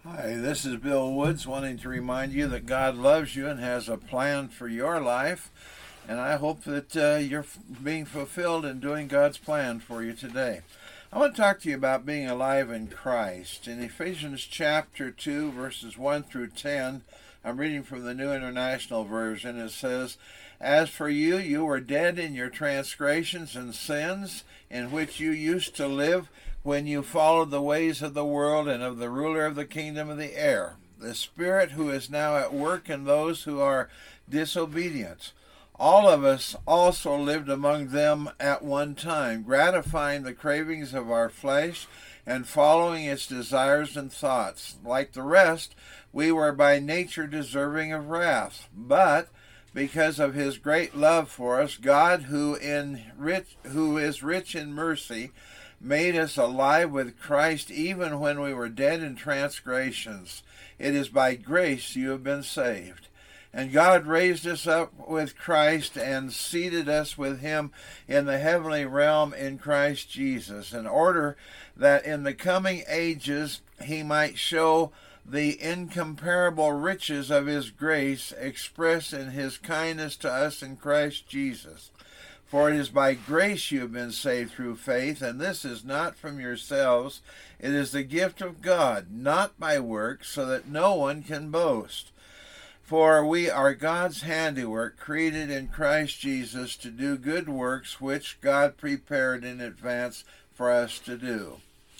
Hi, this is Bill Woods wanting to remind you that God loves you and has a plan for your life. And I hope that you're being fulfilled in doing God's plan for you today. I want to talk to you about being alive in Christ. In Ephesians chapter 2, verses 1 through 10, I'm reading from the New International Version. It says, "As for you, you were dead in your transgressions and sins, in which you used to live when you followed the ways of the world and of the ruler of the kingdom of the air, the Spirit who is now at work in those who are disobedient. All of us also lived among them at one time, gratifying the cravings of our flesh and following its desires and thoughts. Like the rest, we were by nature deserving of wrath. But because of his great love for us, God, who is rich in mercy, made us alive with Christ even when we were dead in transgressions. It is by grace you have been saved. And God raised us up with Christ and seated us with him in the heavenly realm in Christ Jesus, in order that in the coming ages he might show the incomparable riches of his grace expressed in his kindness to us in Christ Jesus. For it is by grace you have been saved through faith, and this is not from yourselves. It is the gift of God, not by works, so that no one can boast. For we are God's handiwork, created in Christ Jesus to do good works, which God prepared in advance for us to do."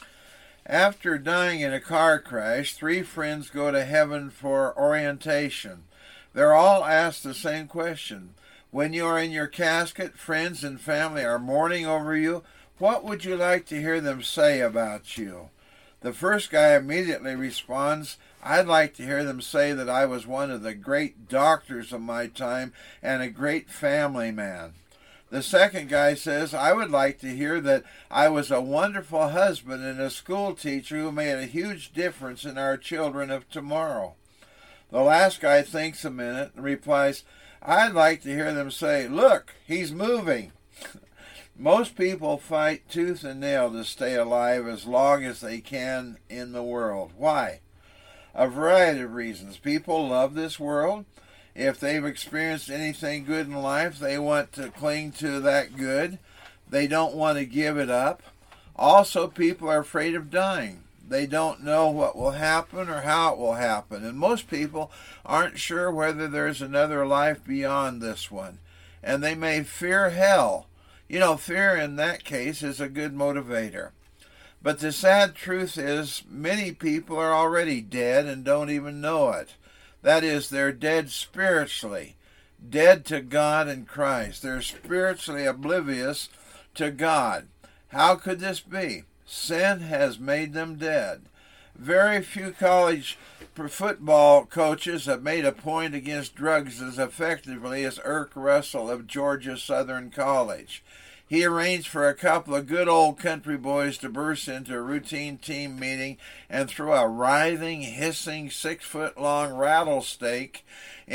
After dying in a car crash, 3 friends go to heaven for orientation. They're all asked the same question. When you are in your casket, friends and family are mourning over you. What would you like to hear them say about you? The first guy immediately responds, "I'd like to hear them say that I was one of the great doctors of my time and a great family man." The second guy says, "I would like to hear that I was a wonderful husband and a school teacher who made a huge difference in our children of tomorrow." The last guy thinks a minute and replies, "I'd like to hear them say, 'Look, he's moving.'" Most people fight tooth and nail to stay alive as long as they can in the world. Why? A variety of reasons. People love this world. If they've experienced anything good in life, they want to cling to that good. They don't want to give it up. Also, people are afraid of dying. They don't know what will happen or how it will happen. And most people aren't sure whether there's another life beyond this one. And they may fear hell. Fear in that case is a good motivator. But the sad truth is, many people are already dead and don't even know it. That is, they're dead spiritually, dead to God and Christ. They're spiritually oblivious to God. How could this be? Sin has made them dead. Very few college football coaches have made a point against drugs as effectively as Irk Russell of Georgia Southern College. He arranged for a couple of good old country boys to burst into a routine team meeting and throw a writhing, hissing, 6-foot-long rattlesnake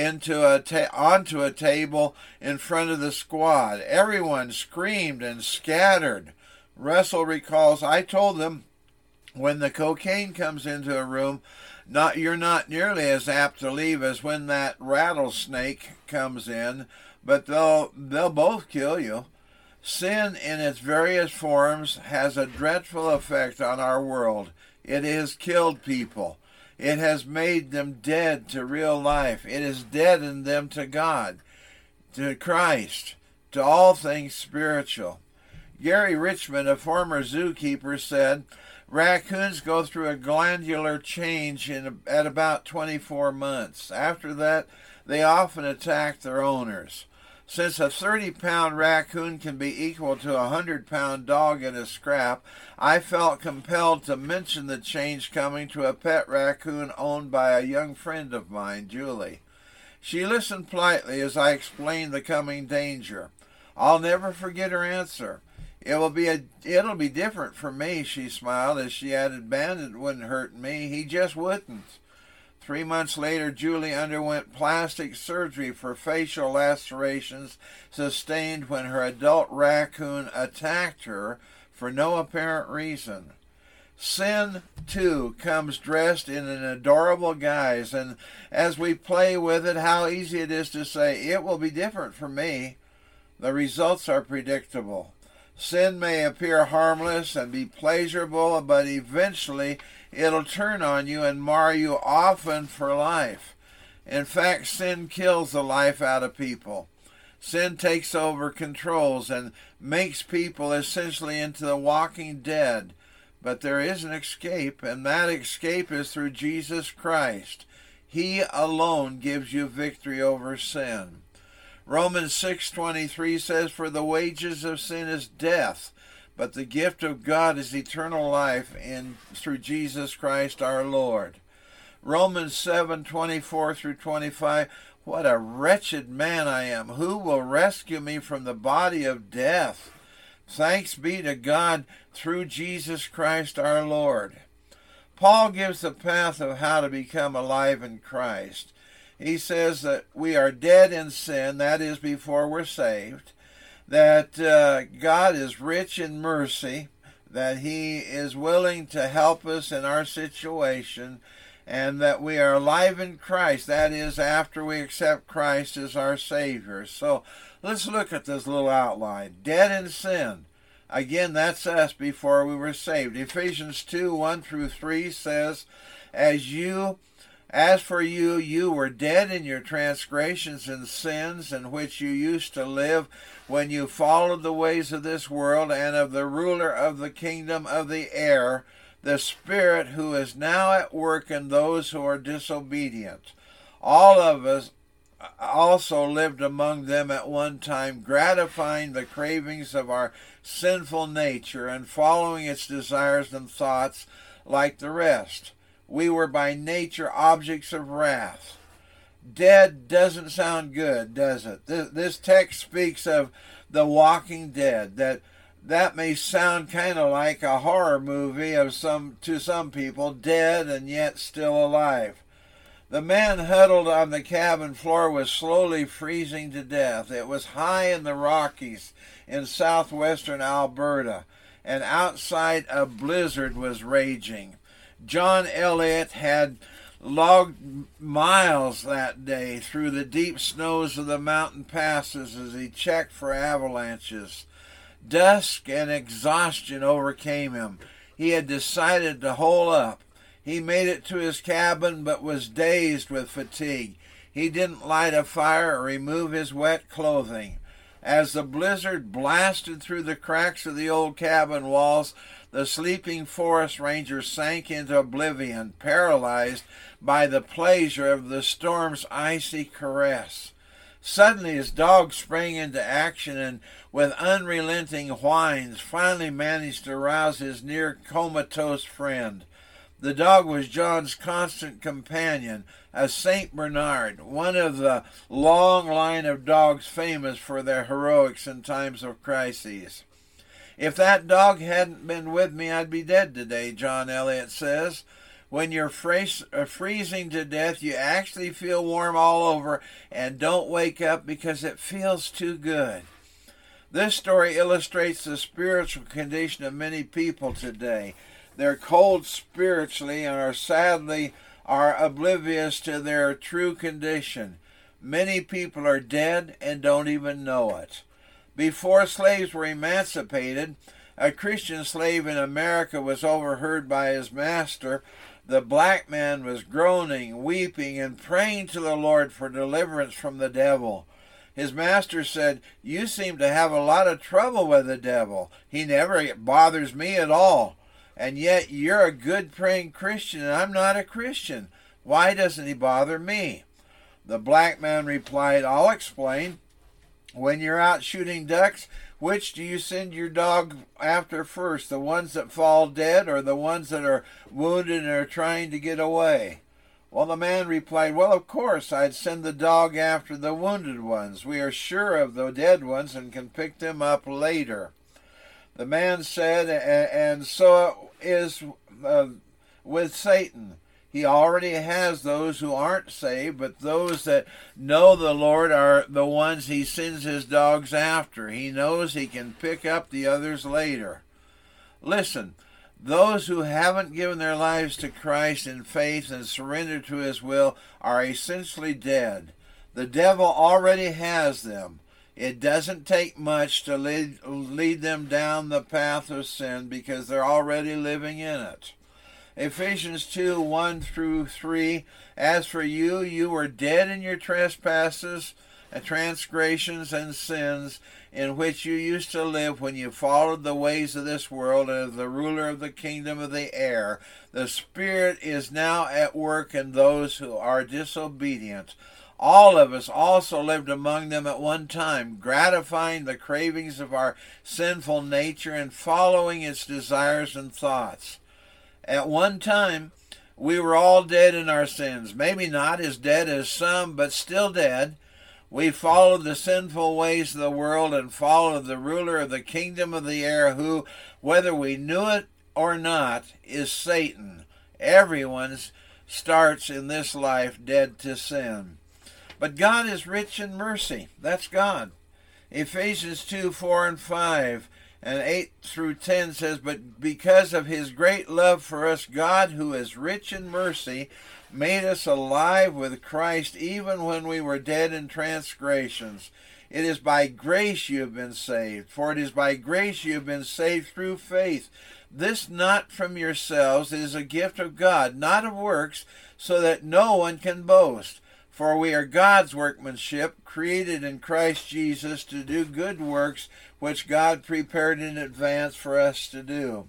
onto a table in front of the squad. Everyone screamed and scattered. Russell recalls, "I told them, when the cocaine comes into a room, you're not nearly as apt to leave as when that rattlesnake comes in, but they'll both kill you." Sin in its various forms has a dreadful effect on our world. It has killed people. It has made them dead to real life. It has deadened them to God, to Christ, to all things spiritual. Gary Richmond, a former zookeeper, said, "Raccoons go through a glandular change at about 24 months. After that, they often attack their owners. Since a 30-pound raccoon can be equal to a 100-pound dog in a scrap, I felt compelled to mention the change coming to a pet raccoon owned by a young friend of mine, Julie. She listened politely as I explained the coming danger. I'll never forget her answer. It'll be different for me," she smiled as she added, "Bandit wouldn't hurt me. He just wouldn't." 3 months later, Julie underwent plastic surgery for facial lacerations sustained when her adult raccoon attacked her for no apparent reason. Sin, too, comes dressed in an adorable guise, and as we play with it, how easy it is to say, it will be different for me. The results are predictable. Sin may appear harmless and be pleasurable, but eventually it'll turn on you and mar you, often for life. In fact, sin kills the life out of people. Sin takes over, controls, and makes people essentially into the walking dead. But there is an escape, and that escape is through Jesus Christ. He alone gives you victory over sin. Romans 6:23 says, "For the wages of sin is death, but the gift of God is eternal life through Jesus Christ our Lord." Romans 7:24 through 25, "What a wretched man I am! Who will rescue me from the body of death? Thanks be to God through Jesus Christ our Lord." Paul gives the path of how to become alive in Christ. He says that we are dead in sin, that is before we're saved, that God is rich in mercy, that he is willing to help us in our situation, and that we are alive in Christ, that is after we accept Christ as our Savior. So let's look at this little outline. Dead in sin. Again, that's us before we were saved. Ephesians 2:1 through 3 says, As for you, you were dead in your transgressions and sins in which you used to live when you followed the ways of this world and of the ruler of the kingdom of the air, the Spirit who is now at work in those who are disobedient. All of us also lived among them at one time, gratifying the cravings of our sinful nature and following its desires and thoughts like the rest. We were by nature objects of wrath. Dead doesn't sound good, does it? This text speaks of the walking dead. That may sound kind of like a horror movie to some people, dead and yet still alive. The man huddled on the cabin floor was slowly freezing to death. It was high in the Rockies in southwestern Alberta, and outside a blizzard was raging. John Elliott had logged miles that day through the deep snows of the mountain passes as he checked for avalanches. Dusk and exhaustion overcame him. He had decided to hole up. He made it to his cabin but was dazed with fatigue. He didn't light a fire or remove his wet clothing. As the blizzard blasted through the cracks of the old cabin walls, the sleeping forest ranger sank into oblivion, paralyzed by the pleasure of the storm's icy caress. Suddenly his dog sprang into action and, with unrelenting whines, finally managed to rouse his near comatose friend. The dog was John's constant companion, a Saint Bernard, one of the long line of dogs famous for their heroics in times of crises. "If that dog hadn't been with me, I'd be dead today," John Elliott says. When you're freezing to death, you actually feel warm all over and don't wake up because it feels too good. This story illustrates the spiritual condition of many people today. They're cold spiritually and are oblivious to their true condition. Many people are dead and don't even know it. Before slaves were emancipated, a Christian slave in America was overheard by his master. The black man was groaning, weeping, and praying to the Lord for deliverance from the devil. His master said, "You seem to have a lot of trouble with the devil. He never bothers me at all. And yet you're a good praying Christian, and I'm not a Christian. Why doesn't he bother me?" The black man replied, "I'll explain. When you're out shooting ducks, which do you send your dog after first, the ones that fall dead or the ones that are wounded and are trying to get away?" Well, the man replied, "Well, of course, I'd send the dog after the wounded ones. We are sure of the dead ones and can pick them up later." The man said, and so it is with Satan. He already has those who aren't saved, but those that know the Lord are the ones he sends his dogs after. He knows he can pick up the others later. Listen, Those who haven't given their lives to Christ in faith and surrendered to his will are essentially dead. The devil already has them. It doesn't take much to lead them down the path of sin because they're already living in it. Ephesians 2:1-3, as for you, you were dead in your trespasses and transgressions and sins, in which you used to live when you followed the ways of this world and of the ruler of the kingdom of the air. The Spirit is now at work in those who are disobedient. All of us also lived among them at one time, gratifying the cravings of our sinful nature and following its desires and thoughts. At one time, we were all dead in our sins. Maybe not as dead as some, but still dead. We followed the sinful ways of the world and followed the ruler of the kingdom of the air, who, whether we knew it or not, is Satan. Everyone starts in this life dead to sin. But God is rich in mercy. That's God. Ephesians 2:4-5 and 8-10 says, but because of his great love for us, God, who is rich in mercy, made us alive with Christ even when we were dead in transgressions. It is by grace you have been saved, for it is by grace you have been saved through faith. This not from yourselves, it is a gift of God, not of works, so that no one can boast. For we are God's workmanship, created in Christ Jesus to do good works, which God prepared in advance for us to do.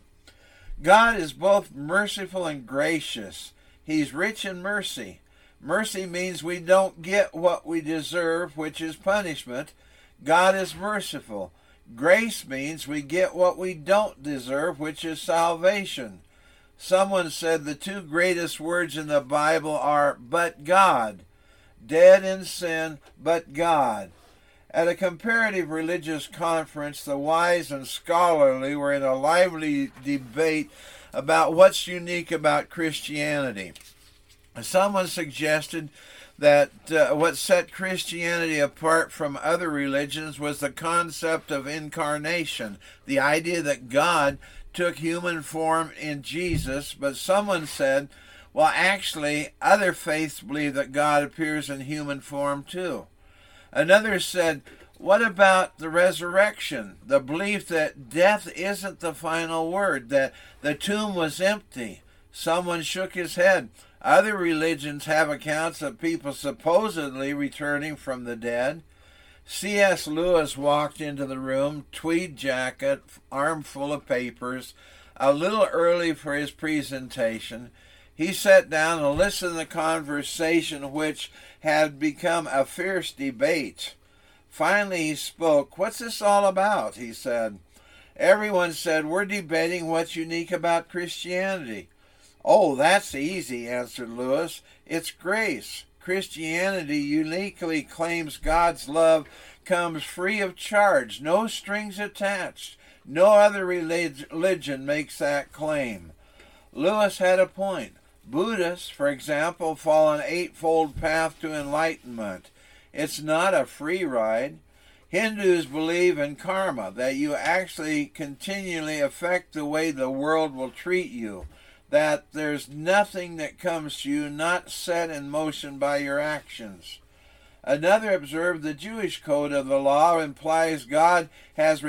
God is both merciful and gracious. He's rich in mercy. Mercy means we don't get what we deserve, which is punishment. God is merciful. Grace means we get what we don't deserve, which is salvation. Someone said the two greatest words in the Bible are, but God. Dead in sin, but God. At a comparative religious conference, the wise and scholarly were in a lively debate about what's unique about Christianity. Someone suggested that what set Christianity apart from other religions was the concept of incarnation, the idea that God took human form in Jesus. But someone said, well, actually, other faiths believe that God appears in human form too. Another said, what about the resurrection? The belief that death isn't the final word, that the tomb was empty. Someone shook his head. Other religions have accounts of people supposedly returning from the dead. C.S. Lewis walked into the room, tweed jacket, arm full of papers, a little early for his presentation. He sat down and listened to the conversation, which had become a fierce debate. Finally he spoke. What's this all about? He said. Everyone said, we're debating what's unique about Christianity. Oh, that's easy, answered Lewis. It's grace. Christianity uniquely claims God's love comes free of charge, no strings attached. No other religion makes that claim. Lewis had a point. Buddhists, for example, follow an eightfold path to enlightenment. It's not a free ride. Hindus believe in karma, that you actually continually affect the way the world will treat you, that there's nothing that comes to you not set in motion by your actions. Another observed the Jewish code of the law implies God has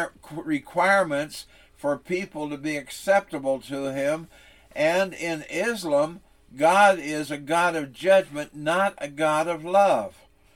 requirements for people to be acceptable to him, and in Islam, God is a God of judgment, not a God of love.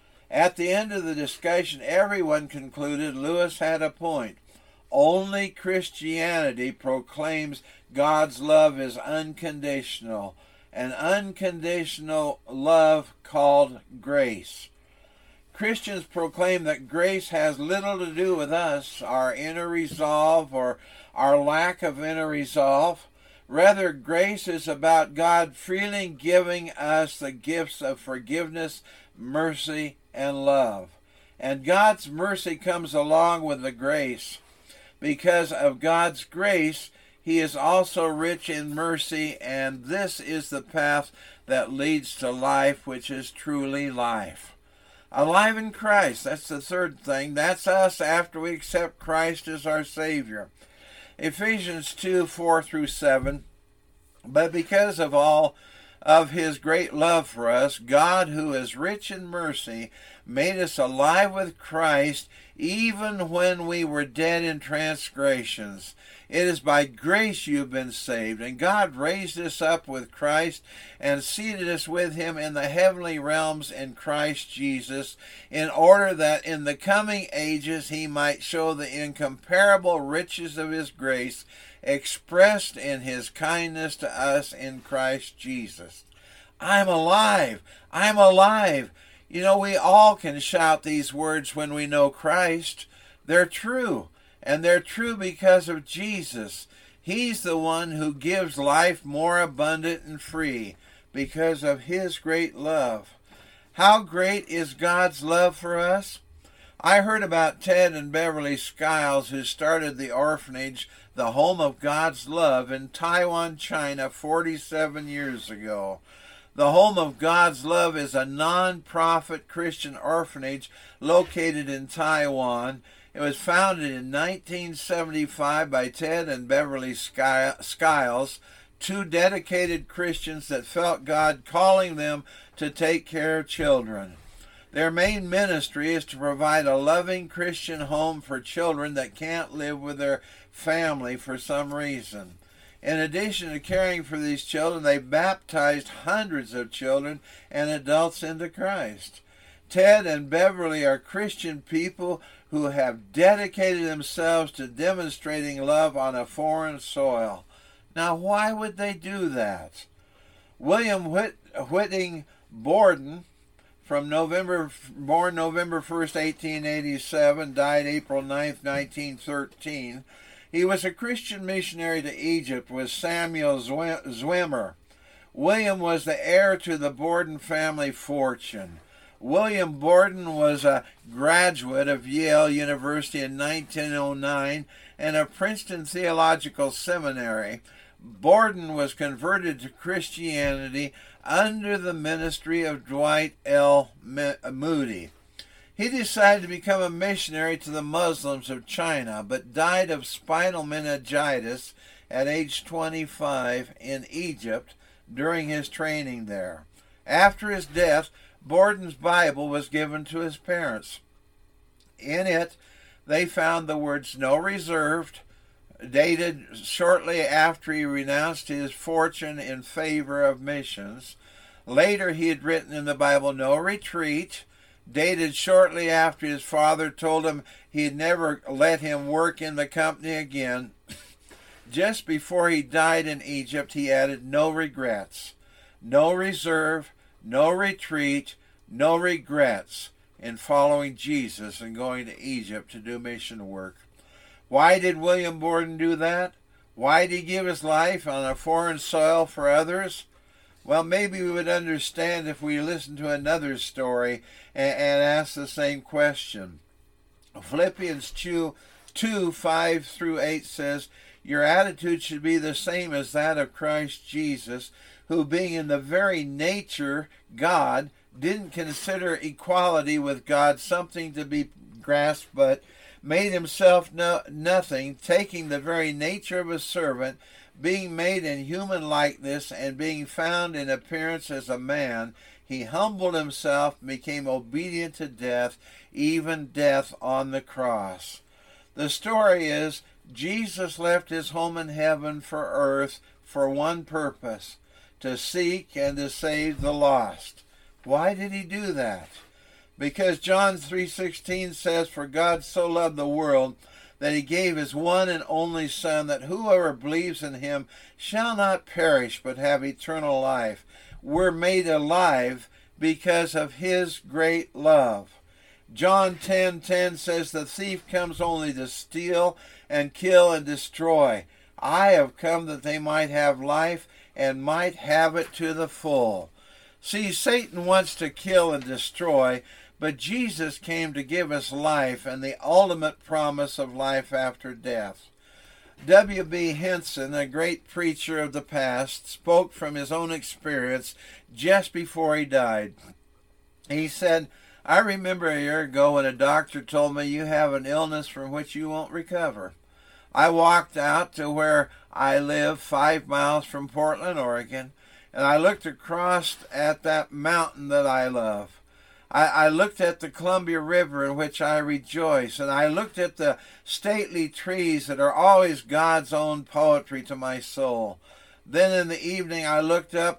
At the end of the discussion, everyone concluded Lewis had a point. Only Christianity proclaims God's love is unconditional, an unconditional love called grace. Christians proclaim that grace has little to do with us, our inner resolve or our lack of inner resolve. Rather, grace is about God freely giving us the gifts of forgiveness, mercy, and love. And God's mercy comes along with the grace. Because of God's grace, he is also rich in mercy, and this is the path that leads to life, which is truly life. Alive in Christ, that's the third thing. That's us after we accept Christ as our Savior. Ephesians 2, 4 through 7. But because of all of his great love for us, God, who is rich in mercy, made us alive with Christ even when we were dead in transgressions. It is by grace you have been saved, and God raised us up with Christ and seated us with him in the heavenly realms in Christ Jesus, in order that in the coming ages he might show the incomparable riches of his grace expressed in his kindness to us in Christ Jesus. I'm alive. I'm alive. You know, we all can shout these words when we know Christ. They're true, and they're true because of Jesus. He's the one who gives life more abundant and free because of his great love. How great is God's love for us? I heard about Ted and Beverly Skiles, who started the orphanage, the Home of God's Love, in Taiwan, China, 47 years ago. The Home of God's Love is a non-profit Christian orphanage located in Taiwan. It was founded in 1975 by Ted and Beverly Skiles, two dedicated Christians that felt God calling them to take care of children. Their main ministry is to provide a loving Christian home for children that can't live with their family for some reason. In addition to caring for these children, they baptized hundreds of children and adults into Christ. Ted and Beverly are Christian people who have dedicated themselves to demonstrating love on a foreign soil. Now, why would they do that? William Whitting Borden, born November 1st, 1887, died April 9th, 1913. He was a Christian missionary to Egypt with Samuel Zwimmer. William was the heir to the Borden family fortune. William Borden was a graduate of Yale University in 1909 and of Princeton Theological Seminary. Borden was converted to Christianity under the ministry of Dwight L. Moody. He decided to become a missionary to the Muslims of China, but died of spinal meningitis at age 25 in Egypt during his training there. After his death, Borden's Bible was given to his parents. In it, they found the words "no reserved," dated shortly after he renounced his fortune in favor of missions. Later, he had written in the Bible "no retreat," dated shortly after his father told him he'd never let him work in the company again. Just before he died in Egypt, he added "no regrets," no reserve, no retreat, no regrets in following Jesus and going to Egypt to do mission work. Why did William Borden do that? Why did he give his life on a foreign soil for others? Well, maybe we would understand if we listened to another story and asked the same question. Philippians 2, 5 through 8 says, "Your attitude should be the same as that of Christ Jesus, who being in the very nature God, didn't consider equality with God something to be grasped, but made himself nothing, taking the very nature of a servant, being made in human likeness, and being found in appearance as a man, he humbled himself and became obedient to death, even death on the cross." The story is, Jesus left his home in heaven for earth for one purpose: to seek and to save the lost. Why did he do that? Because John 3:16 says, "For God so loved the world that he gave his one and only Son, that whoever believes in him shall not perish but have eternal life." We're made alive because of his great love. John 10:10 says, "The thief comes only to steal and kill and destroy. I have come that they might have life and might have it to the full." See, Satan wants to kill and destroy, but Jesus came to give us life and the ultimate promise of life after death. W.B. Henson, a great preacher of the past, spoke from his own experience just before he died. He said, "I remember a year ago when a doctor told me you have an illness from which you won't recover. I walked out to where I live, 5 miles from Portland, Oregon, and I looked across at that mountain that I love. I looked at the Columbia River in which I rejoice, and I looked at the stately trees that are always God's own poetry to my soul. Then in the evening I looked up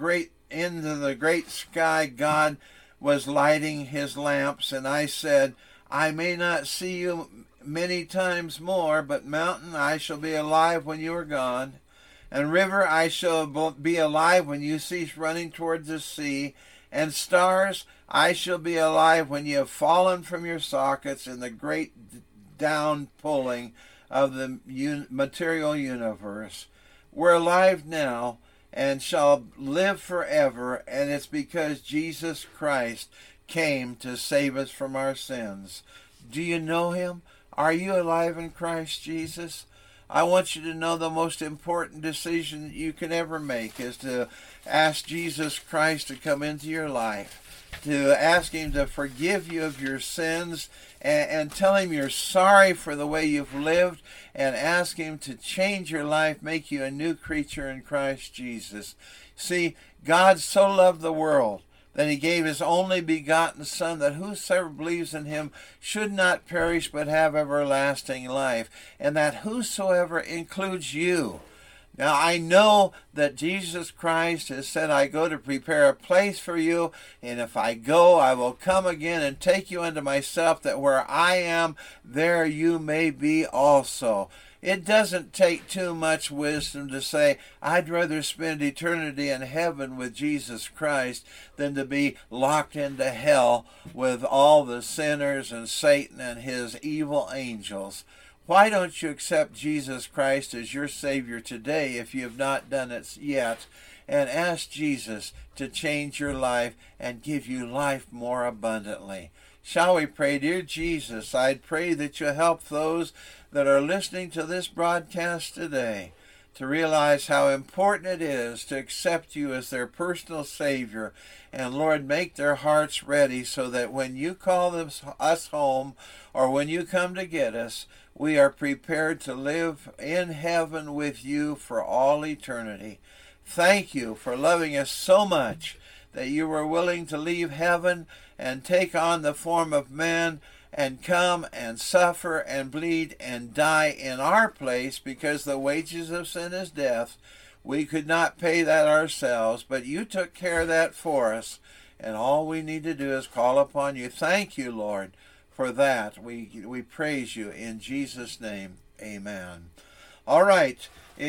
into the great sky. God was lighting his lamps, and I said, I may not see you many times more, but mountain, I shall be alive when you are gone. And river, I shall be alive when you cease running towards the sea. And stars, I shall be alive when you have fallen from your sockets in the great down pulling of the material universe. We're alive now and shall live forever, and it's because Jesus Christ came to save us from our sins. Do you know him? Are you alive in Christ Jesus? I want you to know the most important decision that you can ever make is to ask Jesus Christ to come into your life, to ask him to forgive you of your sins, and tell him you're sorry for the way you've lived, and ask him to change your life, make you a new creature in Christ Jesus. See, God so loved the world that he gave his only begotten Son, that whosoever believes in him should not perish but have everlasting life. And that whosoever includes you. Now I know that Jesus Christ has said, I go to prepare a place for you, and if I go, I will come again and take you unto myself, that where I am, there you may be also. It doesn't take too much wisdom to say, I'd rather spend eternity in heaven with Jesus Christ than to be locked into hell with all the sinners and Satan and his evil angels. Why don't you accept Jesus Christ as your Savior today if you have not done it yet, and ask Jesus to change your life and give you life more abundantly? Shall we pray? Dear Jesus, I'd pray that you help those that are listening to this broadcast today to realize how important it is to accept you as their personal Savior. And Lord, make their hearts ready so that when you call us home, or when you come to get us, we are prepared to live in heaven with you for all eternity. Thank you for loving us so much that you were willing to leave heaven and take on the form of man and come and suffer and bleed and die in our place, because the wages of sin is death. We could not pay that ourselves, but you took care of that for us, and all we need to do is call upon you. Thank you, Lord, for that. We praise you in Jesus' name. Amen. All right.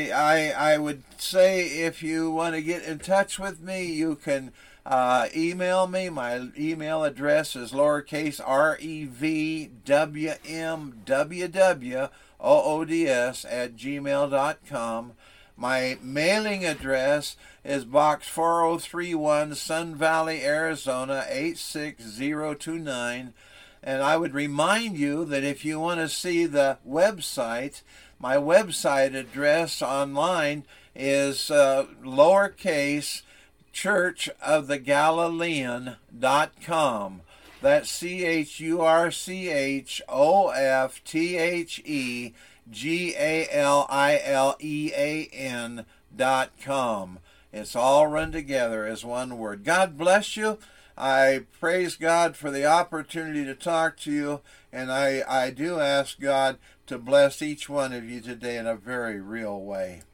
I would say if you want to get in touch with me, you can email me. My email address is lowercase revwwoods@gmail.com. My mailing address is Box 4031, Sun Valley, Arizona 86029. And I would remind you that if you want to see the website, my website address online is lowercase churchofthegalilean.com. That's CHURCHOFTHEGALILEAN.com. It's all run together as one word. God bless you. I praise God for the opportunity to talk to you, and I do ask God to bless each one of you today in a very real way.